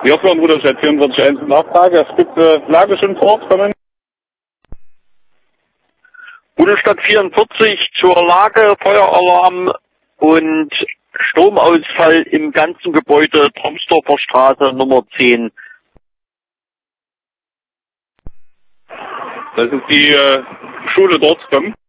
Die Hoffmann Bruderstadt 44.1 Nachfrage. Es gibt Lage schon vor Ort kommen. Bruderstadt 44 zur Lage, Feueralarm und Stromausfall im ganzen Gebäude Tromsdorfer Straße Nummer 10. Das ist die Schule dort kommen.